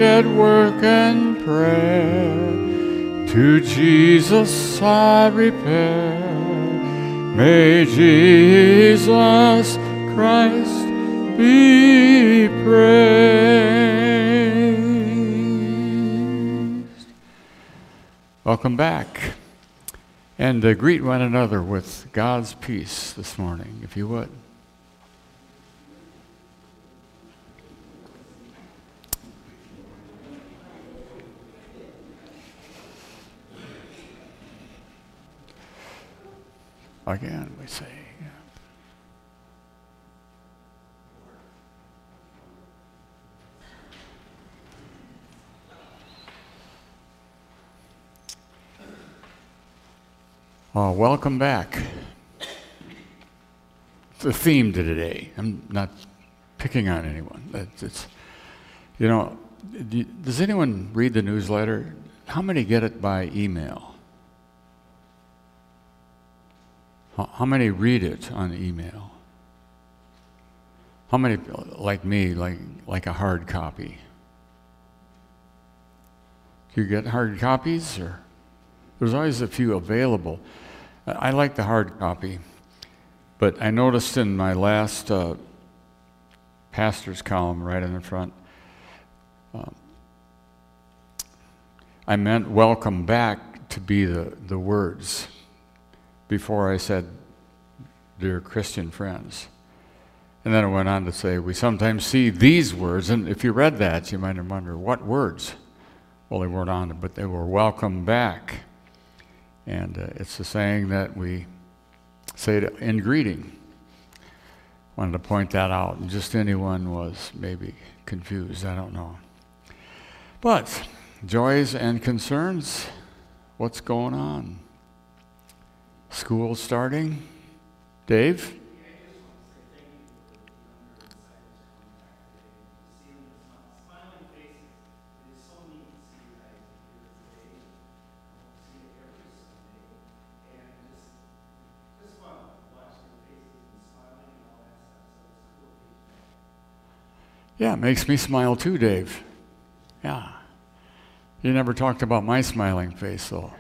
at work and prayer, to Jesus I repair. May Jesus Christ be praised. Welcome back. And greet one another with God's peace this morning, if you would. Again, we say, welcome back. The theme to today. I'm not picking on anyone. It's, you know, does anyone read the newsletter? How many get it by email? How many read it on email? How many, like me, like a hard copy? Do you get hard copies? Or there's always a few available. I like the hard copy, but I noticed in my last pastor's column right in the front, I meant welcome back to be the words before I said, dear Christian friends. And then I went on to say, we sometimes see these words, and if you read that, you might have wondered, what words? Well, they weren't on it, but they were welcome back. And it's the saying that we say in greeting. Wanted to point that out, and just anyone was maybe confused, I don't know. But joys and concerns, what's going on? School starting? Dave? Yeah, it makes me smile too, Dave. Yeah. You never talked about my smiling face, though.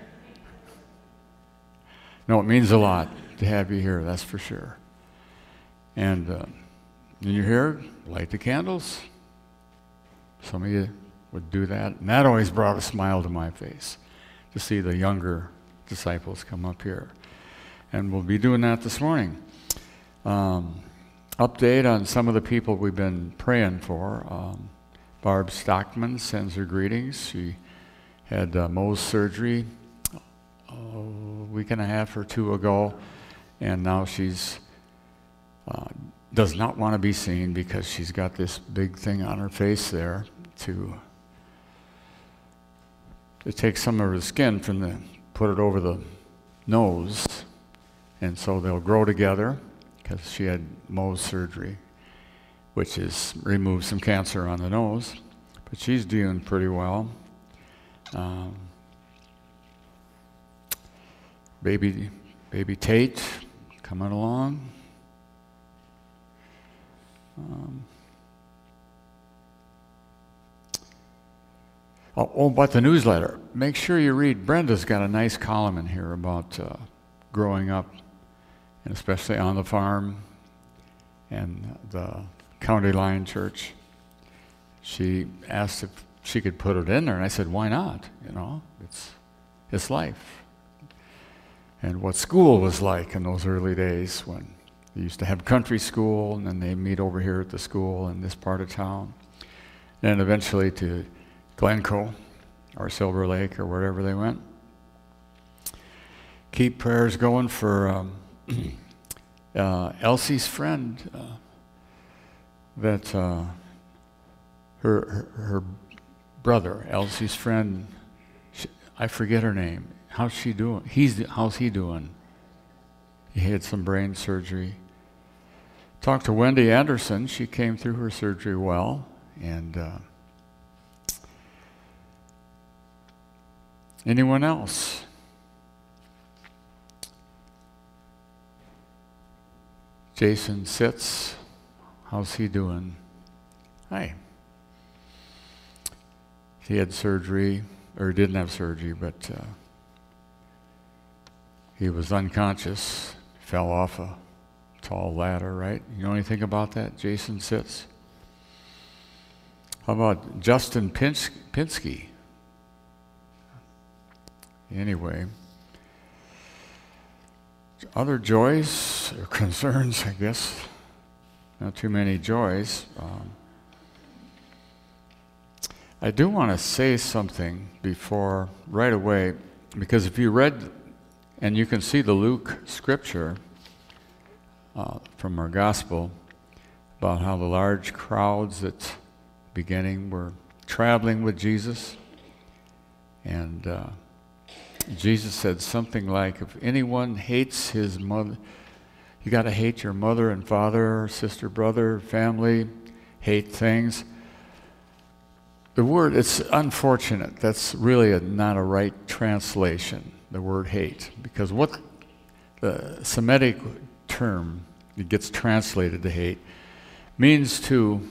No, it means a lot to have you here, that's for sure. And when you're here, light the candles. Some of you would do that. And that always brought a smile to my face, to see the younger disciples come up here. And we'll be doing that this morning. Update on some of the people we've been praying for. Barb Stockman sends her greetings. She had Mohs surgery a week and a half or two ago, and now she's does not want to be seen because she's got this big thing on her face there to take some of her skin put it over the nose, and so they'll grow together because she had Mohs surgery, which is remove some cancer on the nose, but she's doing pretty well. Baby Tate coming along. But the newsletter. Make sure you read. Brenda's got a nice column in here about growing up, and especially on the farm and the County Line Church. She asked if she could put it in there, and I said, why not? You know, it's life. And what school was like in those early days when they used to have country school, and then they meet over here at the school in this part of town. And eventually to Glencoe or Silver Lake or wherever they went. Keep prayers going for Elsie's friend, that her brother, Elsie's friend, I forget her name. How's she doing? How's he doing? He had some brain surgery. Talked to Wendy Anderson. She came through her surgery well. And anyone else? Jason Sitz. How's he doing? Hi. he had surgery, or didn't have surgery, but he was unconscious, fell off a tall ladder, right? You know anything about that? Jason Sitz? How about Justin Pinsky? Anyway, other joys or concerns, I guess. Not too many joys. I do want to say something before, right away, because if you read, and you can see the Luke scripture from our gospel about how the large crowds at the beginning were traveling with Jesus, and Jesus said something like, if anyone hates his mother, you got to hate your mother and father, sister, brother, family, hate things. The word, it's unfortunate. That's really not a right translation, the word hate, because what the Semitic term that gets translated to hate means to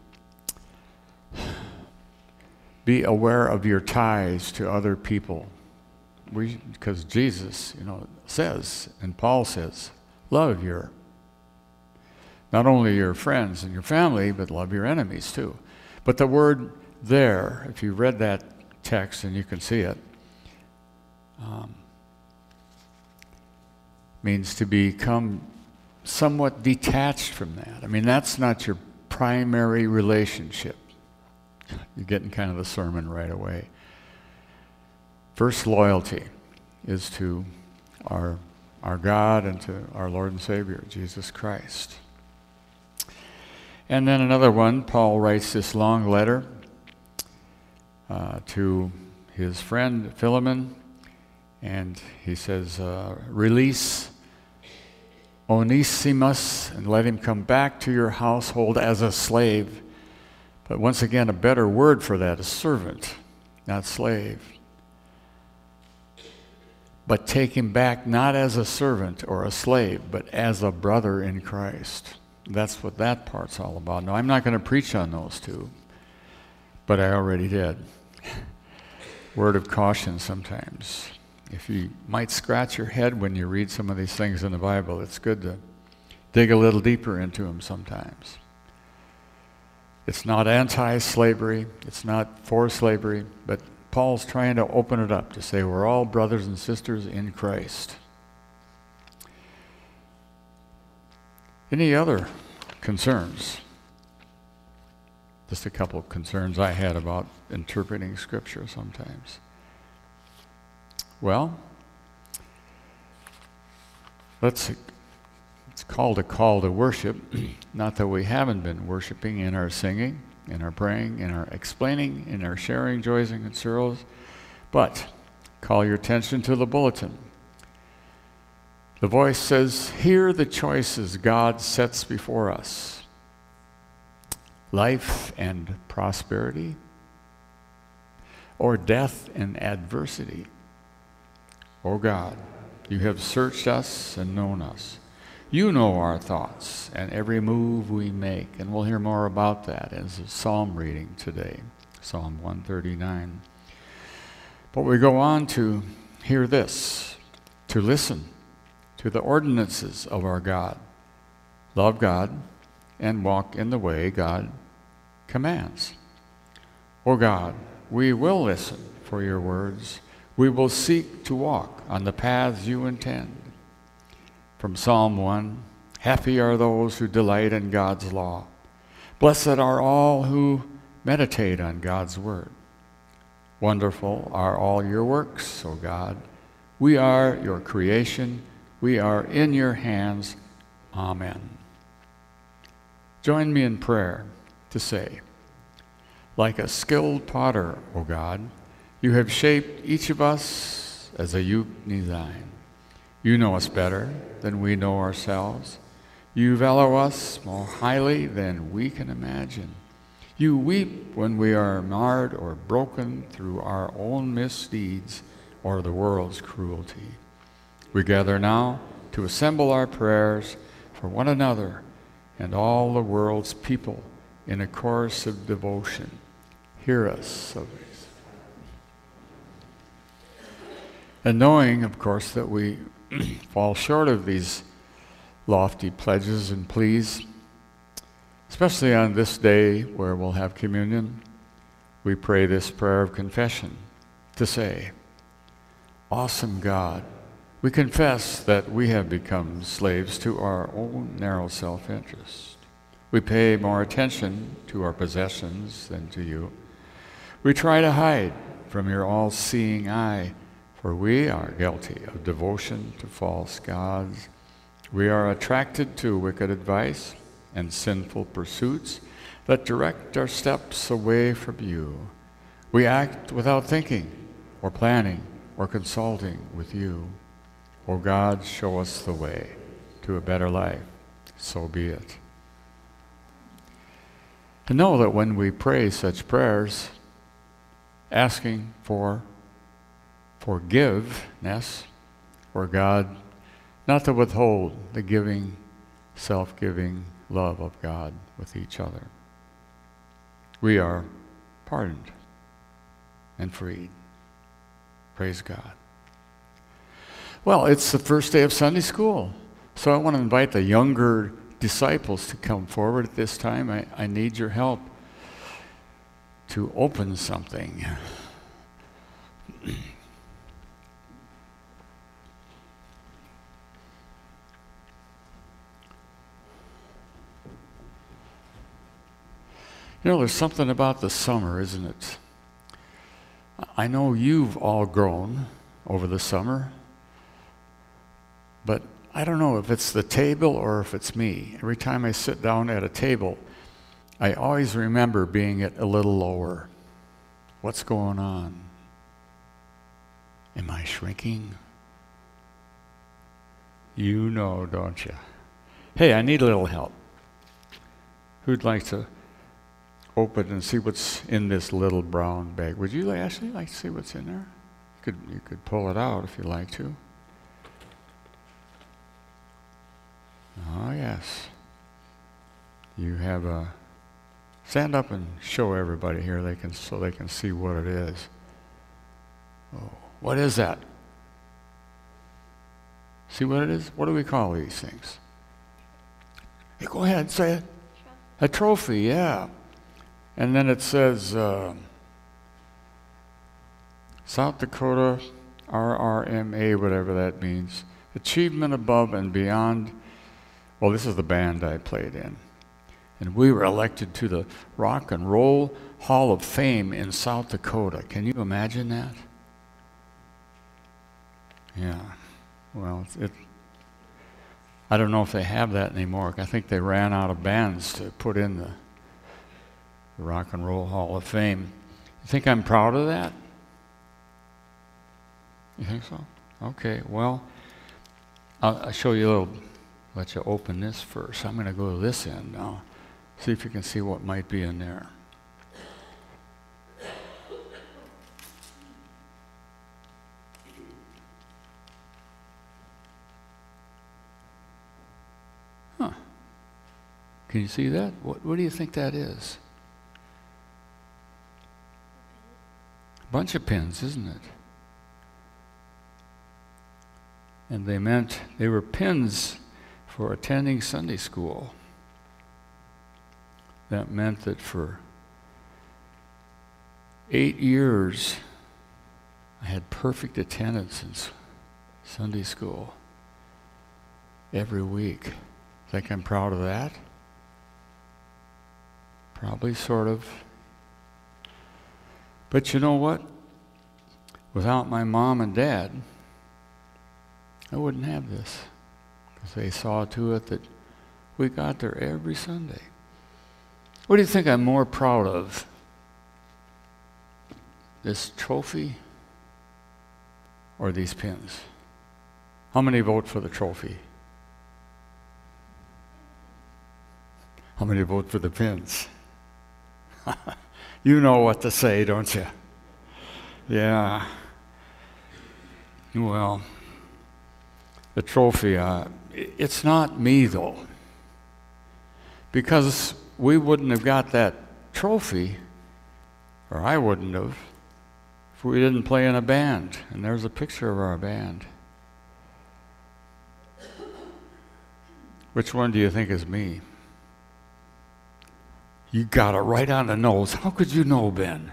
be aware of your ties to other people. Because Jesus, says, and Paul says, love not only your friends and your family, but love your enemies too. But the word there, if you read that text and you can see it, means to become somewhat detached from that. I mean, that's not your primary relationship. You're getting kind of the sermon right away. First loyalty is to our God and to our Lord and Savior, Jesus Christ. And then another one, Paul writes this long letter to his friend Philemon, and he says, release Onesimus and let him come back to your household as a slave. But once again, a better word for that is servant, not slave. But take him back not as a servant or a slave, but as a brother in Christ. That's what that part's all about. Now, I'm not going to preach on those two, but I already did. Word of caution sometimes. If you might scratch your head when you read some of these things in the Bible, it's good to dig a little deeper into them sometimes. It's not anti-slavery, it's not for slavery, but Paul's trying to open it up to say we're all brothers and sisters in Christ. Any other concerns? Just a couple of concerns I had about interpreting Scripture sometimes. Well, it's called a call to worship. Not that we haven't been worshiping in our singing, in our praying, in our explaining, in our sharing joys and sorrows, but call your attention to the bulletin. The voice says, hear the choices God sets before us. Life and prosperity, or death and adversity. O God, you have searched us and known us. You know our thoughts and every move we make, and we'll hear more about that as a psalm reading today, Psalm 139. But we go on to hear this, to listen to the ordinances of our God, love God, and walk in the way God commands. O God, we will listen for your words. We will seek to walk on the paths you intend. From Psalm 1, happy are those who delight in God's law. Blessed are all who meditate on God's word. Wonderful are all your works, O God. We are your creation. We are in your hands. Amen. Join me in prayer to say, like a skilled potter, O God, you have shaped each of us as a unique design. You know us better than we know ourselves. You value us more highly than we can imagine. You weep when we are marred or broken through our own misdeeds or the world's cruelty. We gather now to assemble our prayers for one another and all the world's people in a chorus of devotion. Hear us, O And knowing, of course, that we fall short of these lofty pledges and pleas, especially on this day where we'll have communion, we pray this prayer of confession to say, awesome God, we confess that we have become slaves to our own narrow self-interest. We pay more attention to our possessions than to you. We try to hide from your all-seeing eye, for we are guilty of devotion to false gods. We are attracted to wicked advice and sinful pursuits that direct our steps away from you. We act without thinking or planning or consulting with you. O God, show us the way to a better life. So be it. To know that when we pray such prayers, asking for forgiveness, for God not to withhold the giving, self-giving love of God with each other, we are pardoned and freed. Praise God. Well, it's the first day of Sunday school, so I want to invite the younger disciples to come forward at this time. I need your help to open something. You know, there's something about the summer, isn't it? I know you've all grown over the summer, but I don't know if it's the table or if it's me. Every time I sit down at a table, I always remember being at a little lower. What's going on? Am I shrinking? You know, don't you? Hey, I need a little help. Who'd like to open and see what's in this little brown bag? Would you actually like to see what's in there? You could pull it out if you like to. Oh, yes. You have a... Stand up and show everybody here so they can see what it is. Oh, what is that? See what it is? What do we call these things? Hey, go ahead, say it. A trophy, yeah. And then it says, South Dakota RRMA, whatever that means. Achievement above and beyond. Well, this is the band I played in. And we were elected to the Rock and Roll Hall of Fame in South Dakota. Can you imagine that? Yeah. Well, I don't know if they have that anymore. I think they ran out of bands to put in the Rock and Roll Hall of Fame. You think I'm proud of that? You think so? Okay, well, I'll show you a little, let you open this first. I'm going to go to this end now. See if you can see what might be in there. Huh. Can you see that? What do you think that is? A bunch of pins, isn't it? And they were pins for attending Sunday school. That meant that for 8 years, I had perfect attendance in Sunday school every week. Think I'm proud of that? Probably, sort of. But you know what? Without my mom and dad, I wouldn't have this, because they saw to it that we got there every Sunday. What do you think I'm more proud of? This trophy or these pins? How many vote for the trophy? How many vote for the pins? You know what to say, don't you? Yeah. Well, the trophy, it's not me though. Because we wouldn't have got that trophy, or I wouldn't have, if we didn't play in a band. And there's a picture of our band. Which one do you think is me? You got it right on the nose. How could you know, Ben?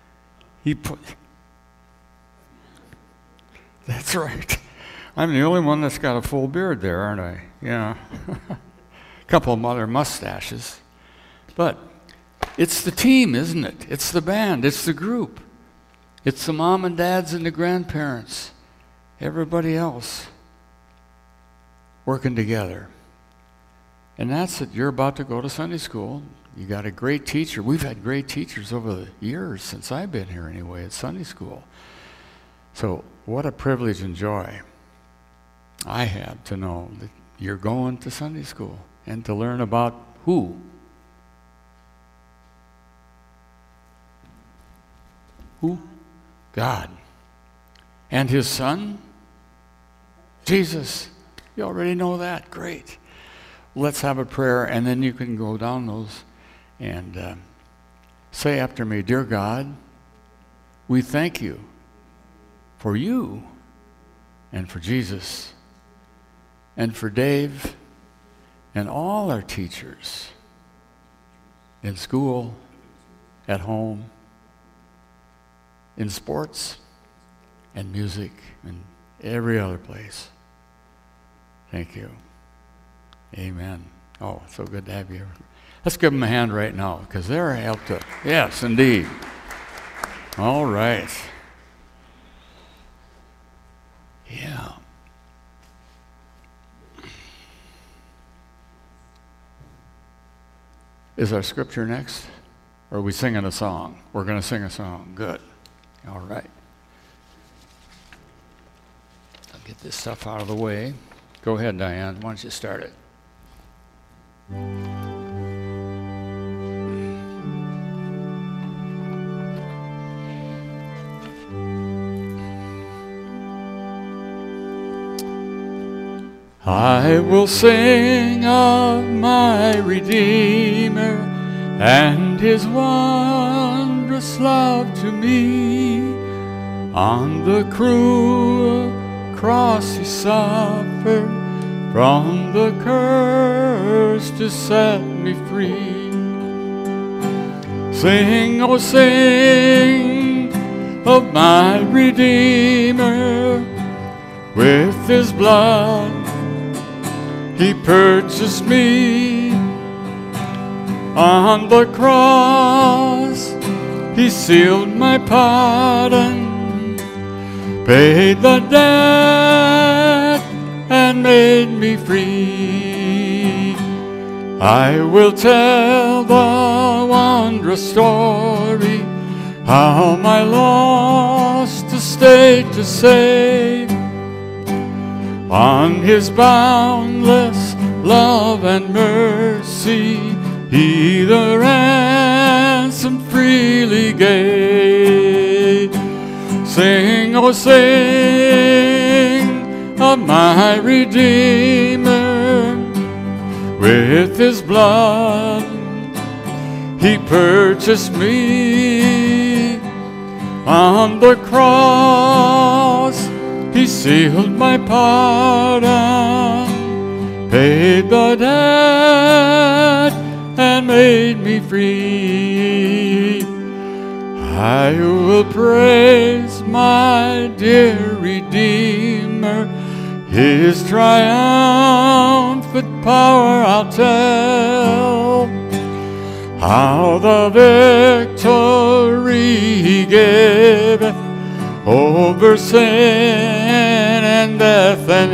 That's right. I'm the only one that's got a full beard there, aren't I? Yeah. A couple of other mustaches. But it's the team, isn't it? It's the band. It's the group. It's the mom and dads and the grandparents. Everybody else working together. And that's it. You're about to go to Sunday school. You got a great teacher. We've had great teachers over the years since I've been here anyway at Sunday school. So what a privilege and joy I have to know that you're going to Sunday school and to learn about who? Who? God. And his son? Jesus. You already know that. Great. Let's have a prayer, and then you can go down those and say after me, Dear God, we thank you for you and for Jesus and for Dave and all our teachers in school, at home, in sports and music and every other place. Thank you. Amen. Oh, so good to have you. Let's give them a hand right now, because they're helped us. Yes, indeed. All right. Yeah. Is our scripture next? Or are we singing a song? We're going to sing a song. Good. All right. I'll get this stuff out of the way. Go ahead, Diane. Why don't you start it? I will sing of my Redeemer and his wondrous love to me. On the cruel cross he suffered, from the curse to set me free. Sing, oh sing of my Redeemer. With his blood he purchased me. On the cross he sealed my pardon, paid the debt and made me free. I will tell the wondrous story, how my lost estate to save. On his boundless love and mercy, he the ransom freely gave. Sing, oh sing of my Redeemer. With his blood he purchased me. On the cross he sealed my pardon, paid the debt and made me free. I will praise my dear Redeemer, his triumphant power I'll tell, how the victory he giveth over sin and death and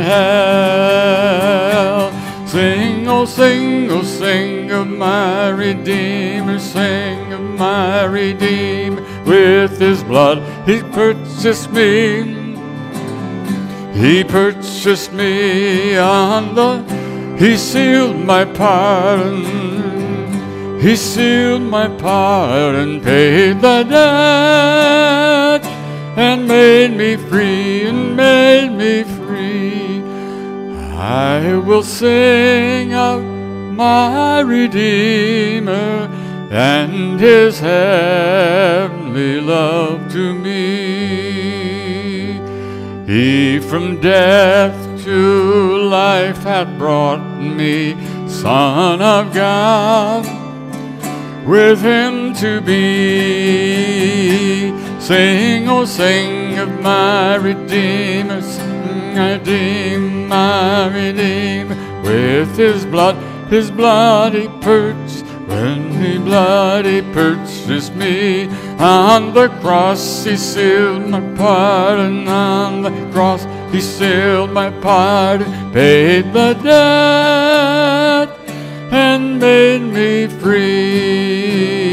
hell. Sing, oh sing of my Redeemer, sing of my Redeemer. With his blood he purchased me. He purchased me he sealed my pardon. He sealed my pardon, paid the debt and made me free, and made me free. I will sing of my Redeemer and his heavenly love to me. He from death to life hath brought me, Son of God, with him to be. Sing, oh sing of my Redeemer, sing, I redeem my Redeemer. With his blood he purchased, when his blood he purchased me. On the cross he sealed my pardon, on the cross he sealed my pardon, paid the debt and made me free.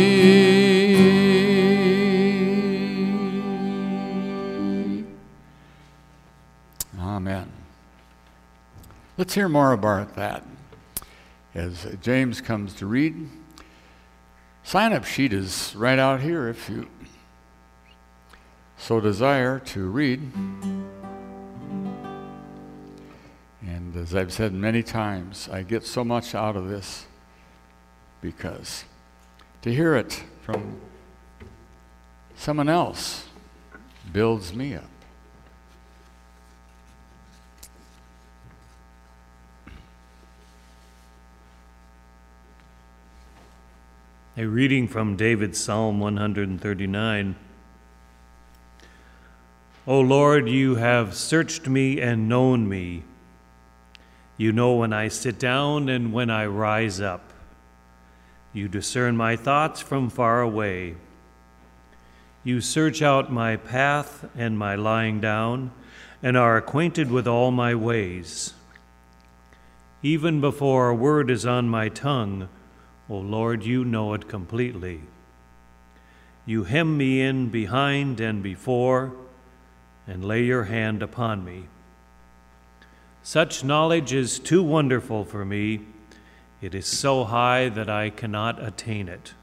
Amen. Let's hear more about that as James comes to read. Sign-up sheet is right out here if you so desire to read. And as I've said many times, I get so much out of this because to hear it from someone else builds me up. A reading from David's Psalm 139. O Lord, you have searched me and known me. You know when I sit down and when I rise up. You discern my thoughts from far away. You search out my path and my lying down, and are acquainted with all my ways. Even before a word is on my tongue, O Lord, you know it completely. You hem me in behind and before, and lay your hand upon me. Such knowledge is too wonderful for me. It is so high that I cannot attain it.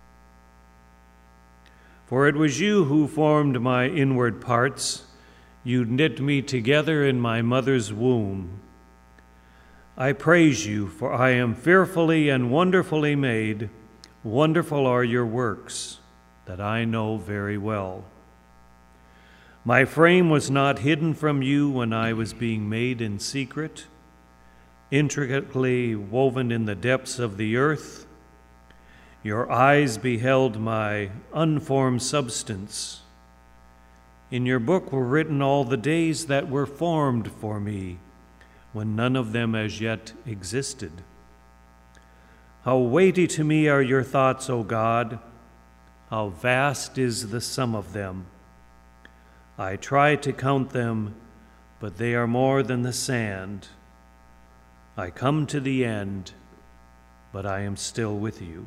For it was you who formed my inward parts. You knit me together in my mother's womb. I praise you, for I am fearfully and wonderfully made. Wonderful are your works, that I know very well. My frame was not hidden from you when I was being made in secret, intricately woven in the depths of the earth. Your eyes beheld my unformed substance. In your book were written all the days that were formed for me, when none of them as yet existed. How weighty to me are your thoughts, O God! How vast is the sum of them! I try to count them, but they are more than the sand. I come to the end, but I am still with you.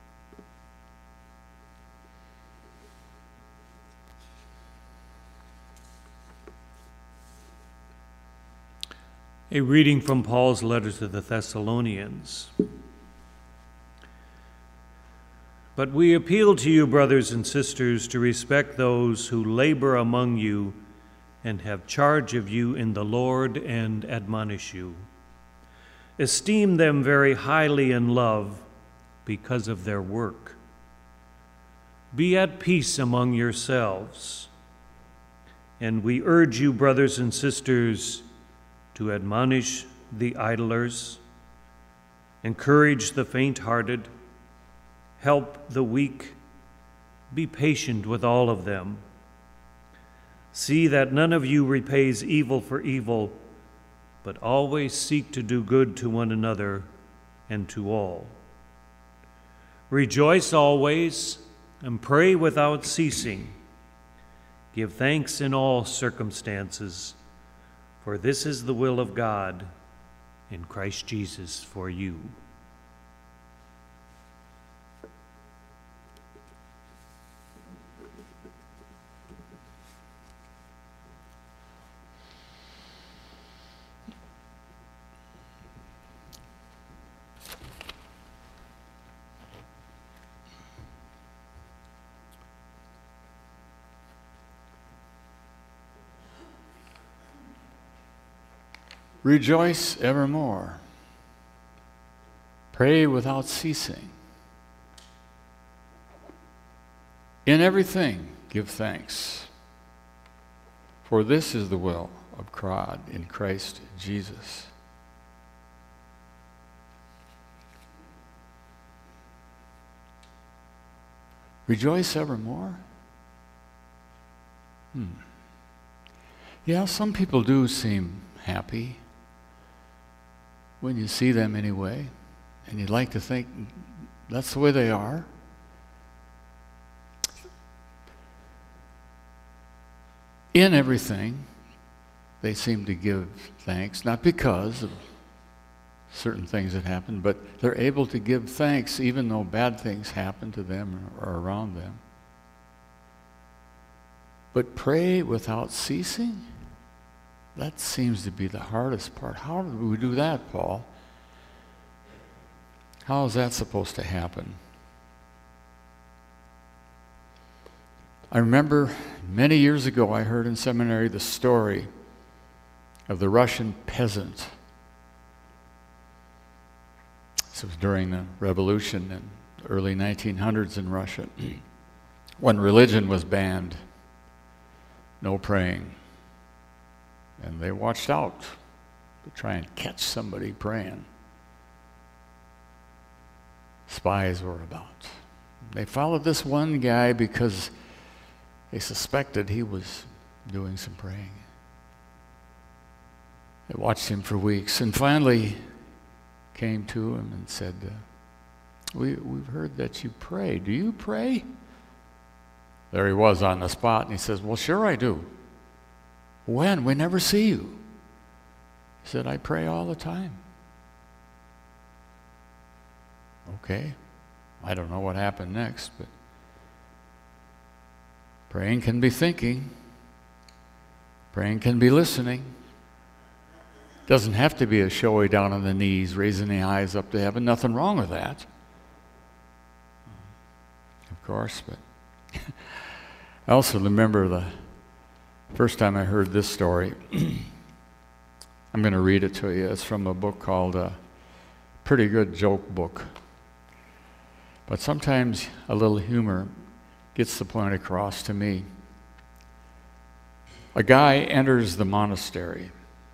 A reading from Paul's letter to the Thessalonians. But we appeal to you, brothers and sisters, to respect those who labor among you and have charge of you in the Lord and admonish you. Esteem them very highly in love because of their work. Be at peace among yourselves. And we urge you, brothers and sisters, to admonish the idlers, encourage the faint-hearted, help the weak, be patient with all of them. See that none of you repays evil for evil, but always seek to do good to one another and to all. Rejoice always and pray without ceasing. Give thanks in all circumstances, for this is the will of God in Christ Jesus for you. Rejoice evermore. Pray without ceasing. In everything, give thanks. For this is the will of God in Christ Jesus. Rejoice evermore? Yeah, some people do seem happy when you see them anyway, and you'd like to think that's the way they are. In everything, they seem to give thanks, not because of certain things that happen, but they're able to give thanks even though bad things happen to them or around them. But pray without ceasing? That seems to be the hardest part. How do we do that, Paul? How is that supposed to happen? I remember many years ago I heard in seminary the story of the Russian peasant. This was during the revolution in the early 1900s in Russia, when religion was banned, no praying. And they watched out to try and catch somebody praying. Spies were about. They followed this one guy because they suspected he was doing some praying. They watched him for weeks and finally came to him and said, we've heard that you pray. Do you pray? There he was on the spot, and he says, well, sure I do. When? We never see you. He said, I pray all the time. Okay. I don't know what happened next, but praying can be thinking. Praying can be listening. Doesn't have to be a showy down on the knees, raising the eyes up to heaven. Nothing wrong with that. Of course, but I also remember the first time I heard this story. I'm going to read it to you. It's from a book called Pretty Good Joke Book. But sometimes a little humor gets the point across to me. A guy enters the monastery.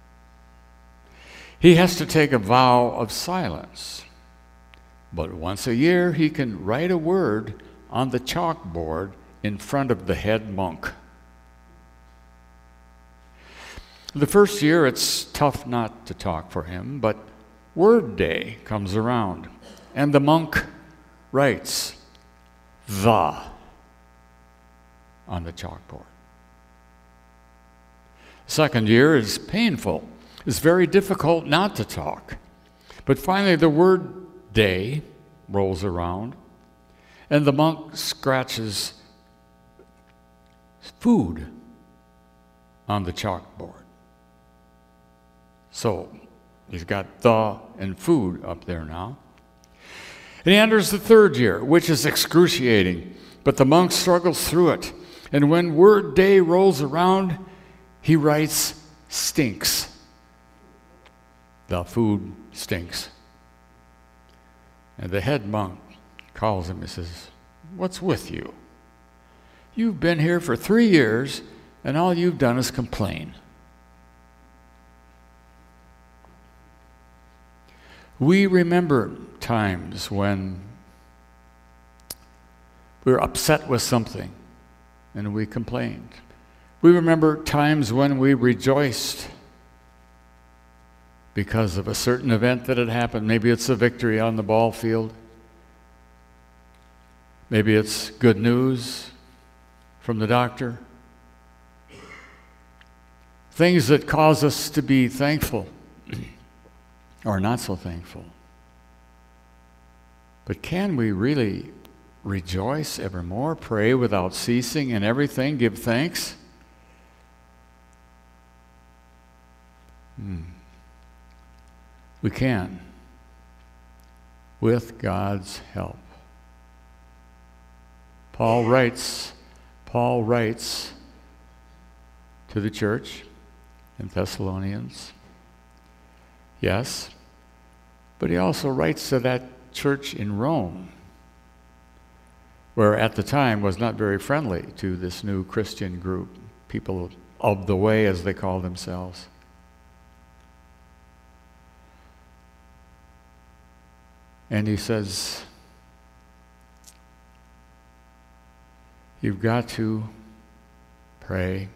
He has to take a vow of silence. But once a year, he can write a word on the chalkboard in front of the head monk. The first year, it's tough not to talk for him, but Word Day comes around, and the monk writes "the" on the chalkboard. Second year is painful. It's very difficult not to talk. But finally, the word "day" rolls around, and the monk scratches "food" on the chalkboard. So he's got "the" and "food" up there now. And he enters the third year, which is excruciating, but the monk struggles through it. And when Word Day rolls around, he writes "stinks." The food stinks. And the head monk calls him and says, "What's with you? You've been here for 3 years, and all you've done is complain." We remember times when we were upset with something and we complained. We remember times when we rejoiced because of a certain event that had happened. Maybe it's a victory on the ball field. Maybe it's good news from the doctor. Things that cause us to be thankful or not so thankful. But can we really rejoice evermore, pray without ceasing, in everything give thanks? We can, with God's help. Paul writes to the church in Thessalonians. Yes, but he also writes to that church in Rome, where at the time was not very friendly to this new Christian group. People of the way, as they call themselves. And he says, you've got to pray,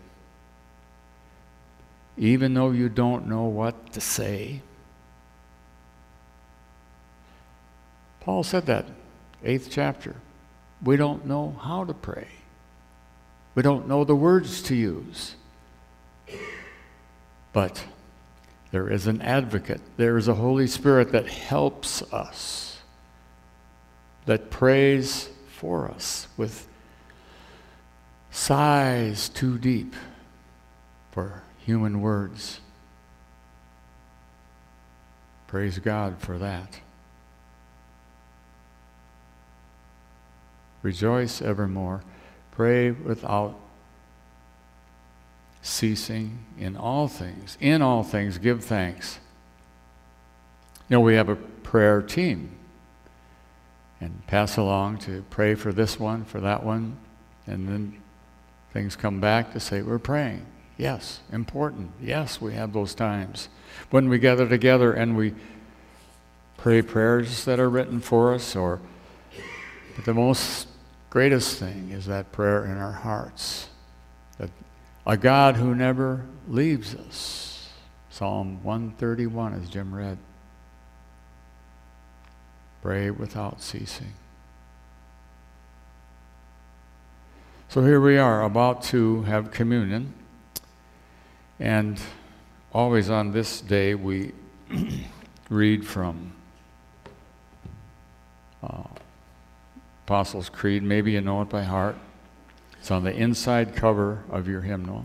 even though you don't know what to say. Paul said that, 8th chapter. We don't know how to pray. We don't know the words to use. But there is an advocate. There is a Holy Spirit that helps us, that prays for us with sighs too deep for human words. Praise God for that. Rejoice evermore. Pray without ceasing. In all things give thanks. You know, we have a prayer team, and pass along to pray for this one, for that one, and then things come back to say, we're praying. Yes, important. Yes, we have those times when we gather together and we pray prayers that are written for us, but the most greatest thing is that prayer in our hearts, that a God who never leaves us. Psalm 131, as Jim read. Pray without ceasing. So here we are, about to have communion, and always on this day we read from Apostles' Creed. Maybe you know it by heart. It's on the inside cover of your hymnal.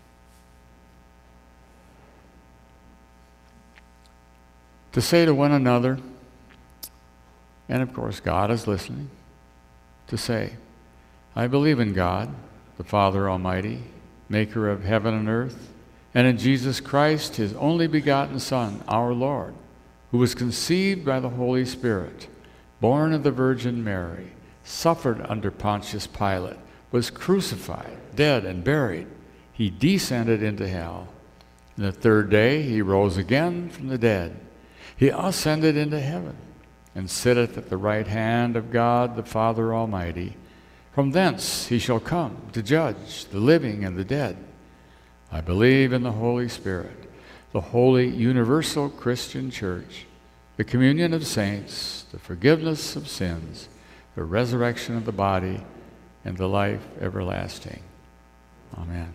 To say to one another, and of course God is listening, to say, I believe in God, the Father Almighty, maker of heaven and earth, and in Jesus Christ, his only begotten Son, our Lord, who was conceived by the Holy Spirit, born of the Virgin Mary, suffered under Pontius Pilate, was crucified, dead, and buried. He descended into hell. And the third day he rose again from the dead. He ascended into heaven and sitteth at the right hand of God the Father Almighty. From thence he shall come to judge the living and the dead. I believe in the Holy Spirit, the holy universal Christian church, the communion of saints, the forgiveness of sins, the resurrection of the body, and the life everlasting. Amen.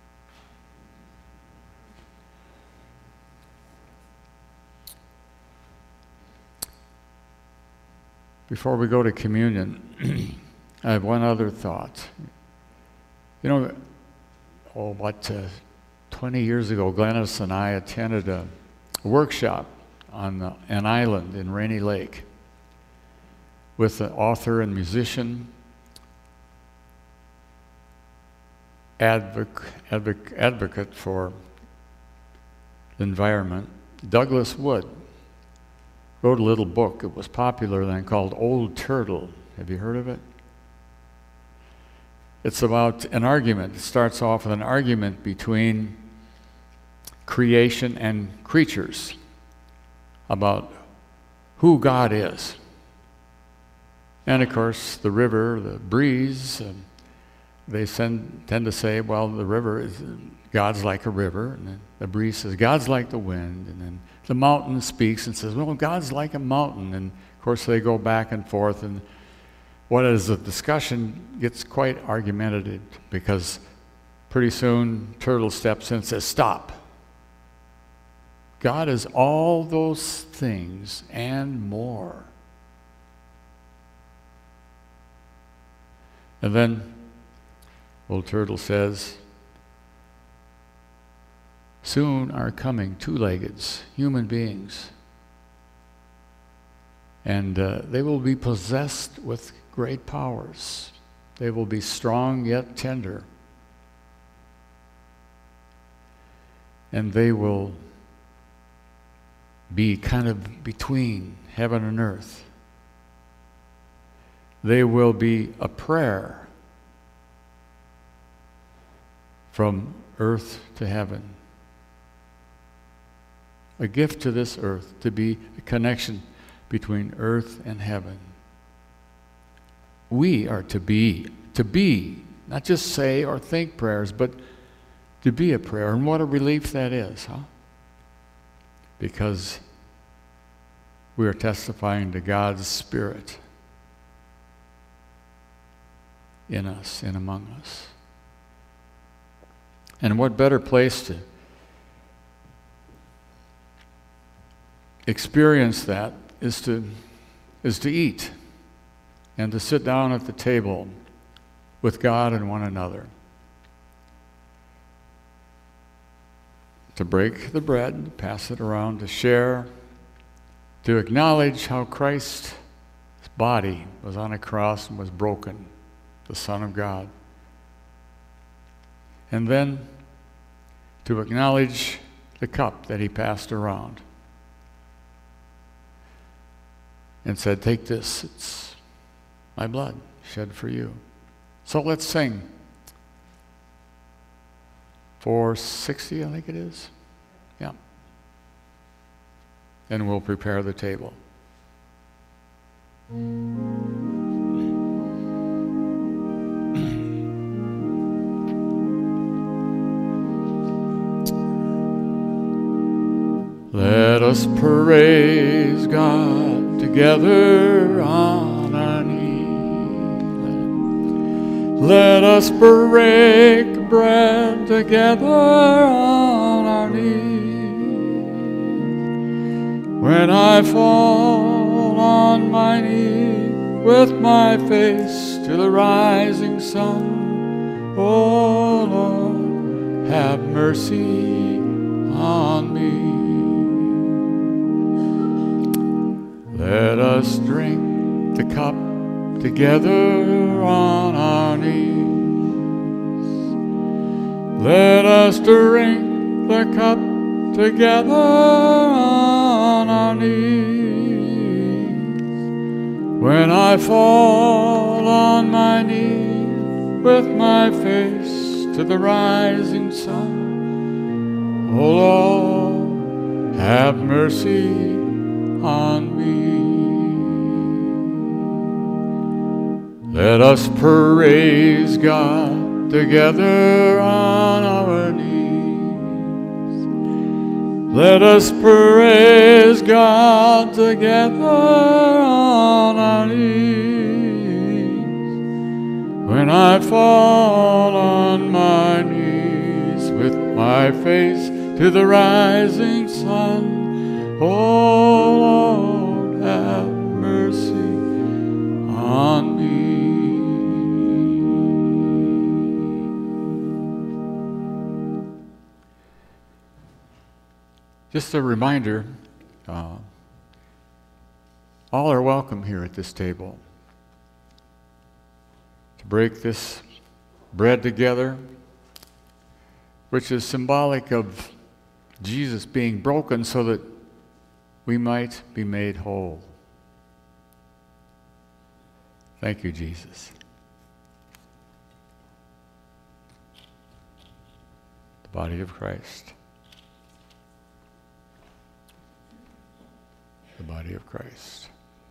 Before we go to communion, I have one other thought. You know, 20 years ago, Glennis and I attended a workshop on an island in Rainy Lake with the author and musician, advocate for the environment, Douglas Wood. Wrote a little book. It was popular then, called Old Turtle. Have you heard of it? It's about an argument. It starts off with an argument between creation and creatures about who God is. And of course, the river, the breeze, they tend to say, well, the river is, God's like a river. And then the breeze says, God's like the wind. And then the mountain speaks and says, well, God's like a mountain. And of course, they go back and forth. And what is the discussion gets quite argumentative, because pretty soon Turtle steps in and says, stop. God is all those things and more. And then Old Turtle says, soon are coming two-leggeds, human beings, and they will be possessed with great powers. They will be strong yet tender, and they will be kind of between heaven and earth. They will be a prayer from earth to heaven. A gift to this earth, to be a connection between earth and heaven. We are to be, not just say or think prayers, but to be a prayer. And what a relief that is, huh? Because we are testifying to God's Spirit in us and among us. And what better place to experience that is to eat and to sit down at the table with God and one another. To break the bread, pass it around, to share, to acknowledge how Christ's body was on a cross and was broken, the Son of God. And then to acknowledge the cup that he passed around and said, "Take this, it's my blood shed for you." So let's sing 460, I think it is. Yeah. And we'll prepare the table. Let us praise God together on our knees. Let us break bread together on our knees. When I fall on my knee with my face to the rising sun, oh Lord, have mercy on me. Let us drink the cup together on our knees. Let us drink the cup together on our knees. When I fall on my knees with my face to the rising sun, oh Lord, have mercy on me. Let us praise God together on our knees. Let us praise God together on our knees. When I fall on my knees with my face to the rising sun, oh Lord, have mercy on me. Just a reminder, all are welcome here at this table to break this bread together, which is symbolic of Jesus being broken so that we might be made whole. Thank you, Jesus. The body of Christ. The body of Christ.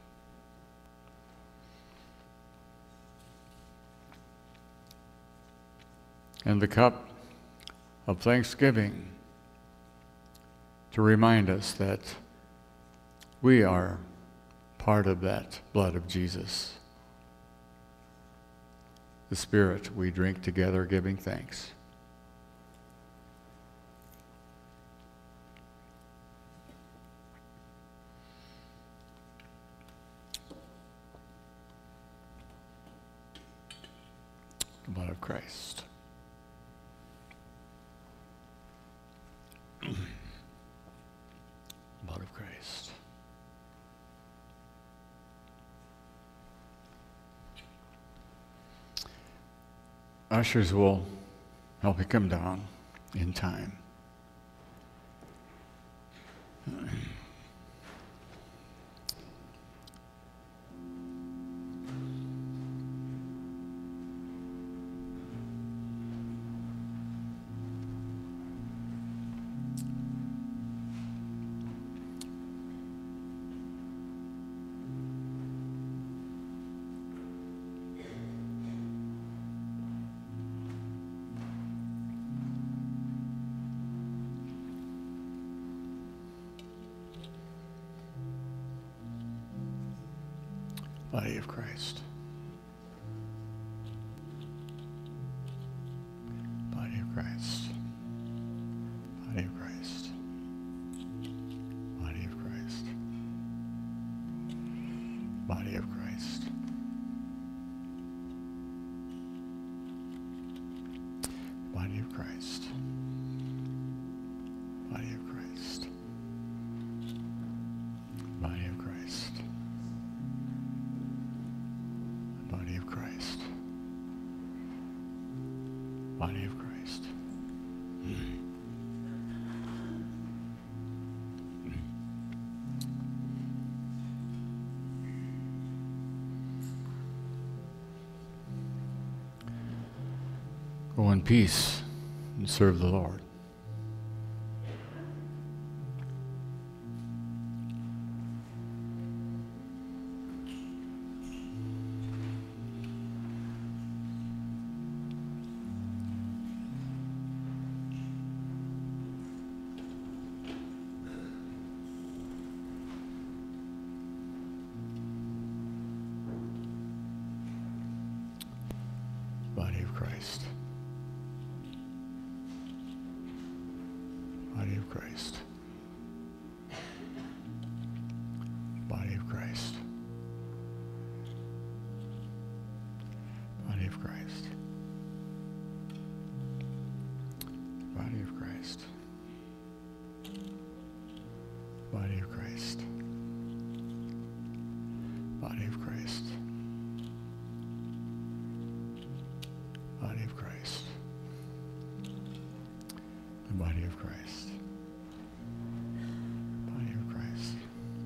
And the cup of thanksgiving to remind us that we are part of that blood of Jesus. The Spirit we drink together giving thanks. The blood of Christ. Blood of Christ. Ushers will help you come down in time. Body of Christ. Body of Christ. Body of Christ. Body of Christ. Body of Christ. Body of Christ. Body of Christ. Body of Christ. Body of Christ. Body of Christ. Go in peace and serve the Lord. Body of Christ. Body of Christ. Body of Christ. Body of Christ. Body of Christ. Body of Christ. Body of Christ. Body of Christ. The body of Christ. Body of Christ.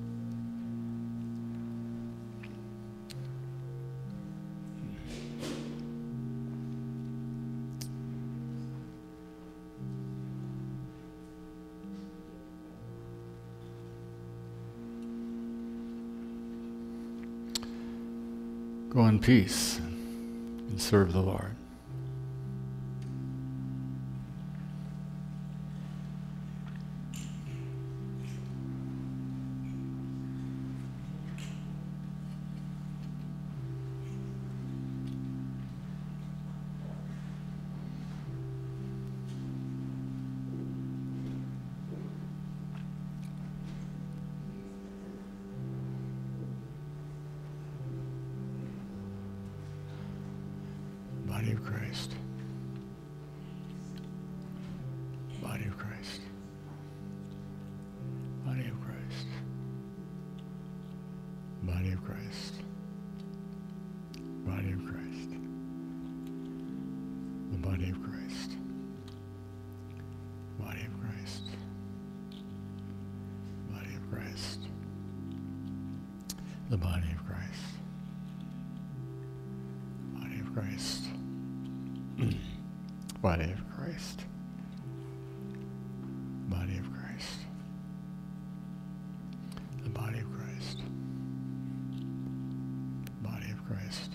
Go in peace and serve the Lord. Body of Christ. Body of Christ. Body of Christ. Body of Christ. Body of Christ. The body of Christ. Body of Christ. Body of Christ. The body of Christ. Body of Christ. Body of Christ. Body of Christ. The body of Christ. Body of Christ.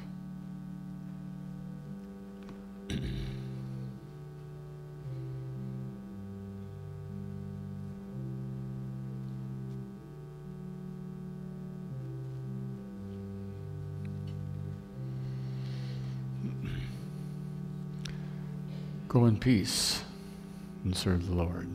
Go in peace and serve the Lord.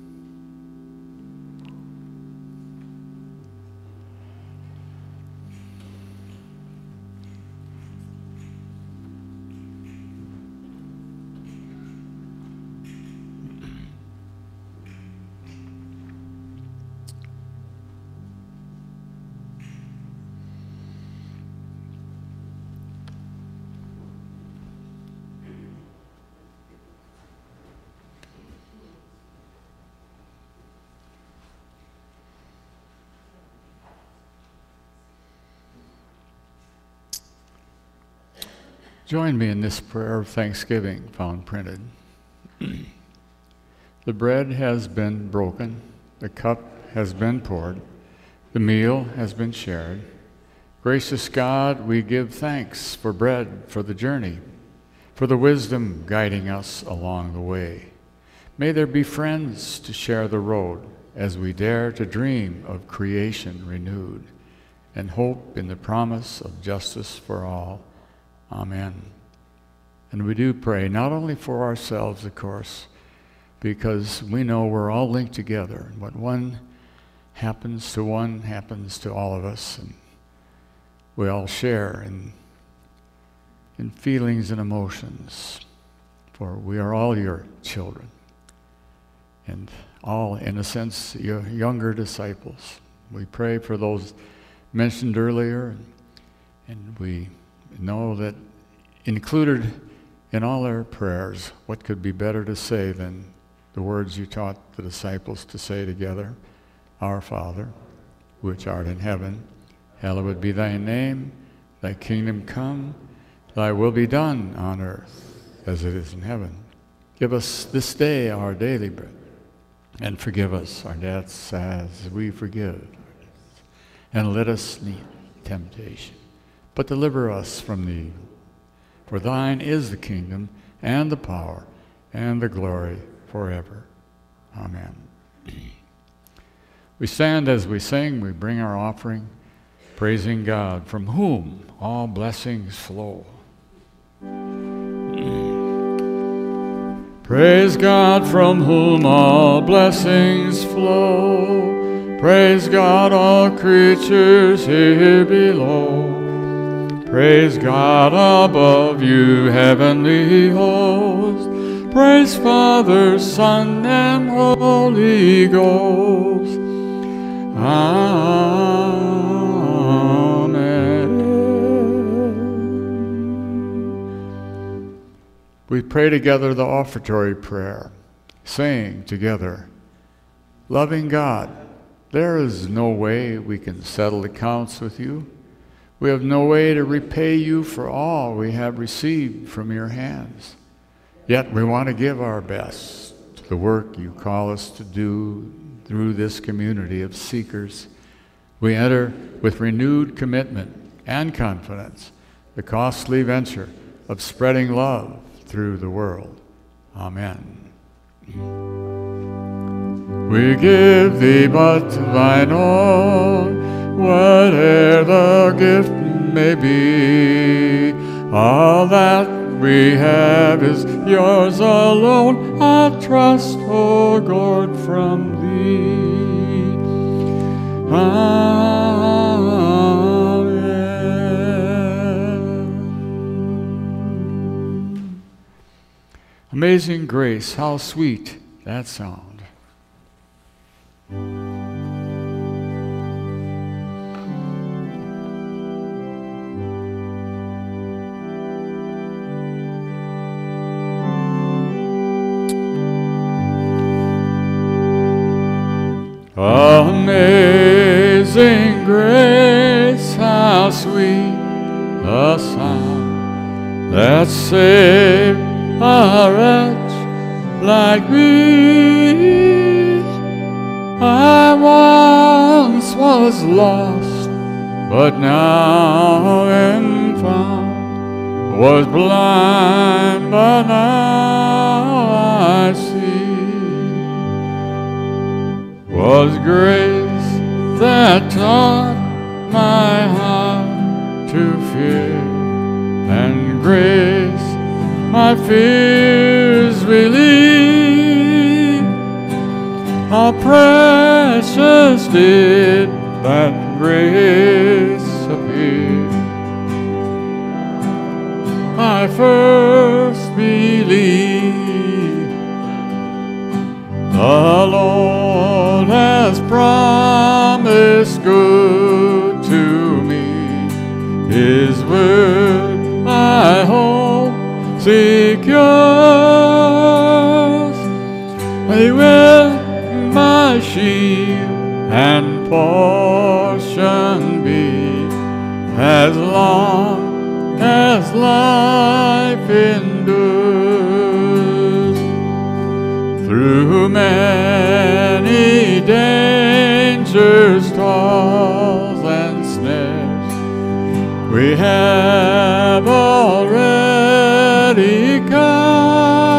Join me in this prayer of thanksgiving found printed. The bread has been broken, the cup has been poured, the meal has been shared. Gracious God, we give thanks for bread, for the journey, for the wisdom guiding us along the way. May there be friends to share the road as we dare to dream of creation renewed. and hope in the promise of justice for all. Amen. And we do pray not only for ourselves, of course, because we know we're all linked together. What one happens to all of us, and we all share in feelings and emotions, for we are all your children, and all, in a sense, your younger disciples. We pray for those mentioned earlier, and we know that included in all our prayers, what could be better to say than the words you taught the disciples to say together? Our Father, which art in heaven, hallowed be thy name, thy kingdom come, thy will be done on earth as it is in heaven. Give us this day our daily bread, and forgive us our debts as we forgive our debtors. And let us meet temptation, but deliver us from the evil. For thine is the kingdom, and the power, and the glory forever. Amen. We stand as we sing, we bring our offering, praising God, from whom all blessings flow. Praise God, from whom all blessings flow. Praise God, all creatures here below. Praise God above, you heavenly host. Praise Father, Son, and Holy Ghost. Amen. We pray together the offertory prayer, saying together, loving God, there is no way we can settle accounts with you. We have no way to repay you for all we have received from your hands. Yet we want to give our best to the work you call us to do through this community of seekers. We enter with renewed commitment and confidence the costly venture of spreading love through the world. Amen. We give thee but thine own, whate'er the gift may be. All that we have is yours alone. Our trust, O God, from thee. Amen. Amazing grace, how sweet that sound. Amazing grace, how sweet the sound that saved a wretch like me. I once was lost, but now am found, was blind, but now I see. Was grace that taught my heart to fear, and grace my fears relieved. How precious did that grace appear. I first believed the Lord has promised good to me. His word I hold secures. He will my shield and portion be, as long as life endures. Through many dangers, toils, and snares, we have already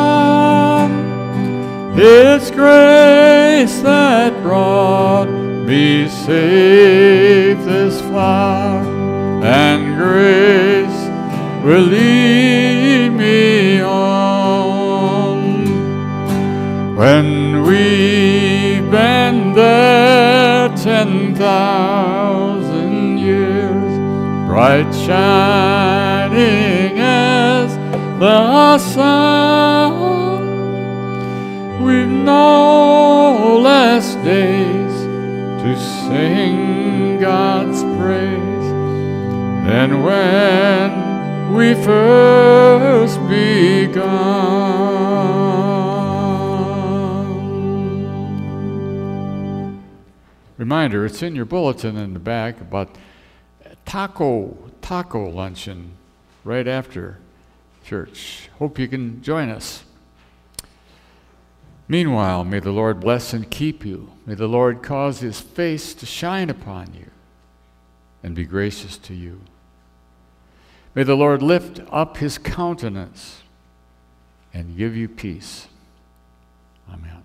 come. It's grace that brought me be safe this far, and grace will lead me on. When we've been there 10,000 years, bright shining as the sun, we've no less days to sing God's praise than when we first begun. Reminder, it's in your bulletin in the back about taco luncheon right after church. Hope you can join us. Meanwhile, may the Lord bless and keep you. May the Lord cause his face to shine upon you and be gracious to you. May the Lord lift up his countenance and give you peace. Amen.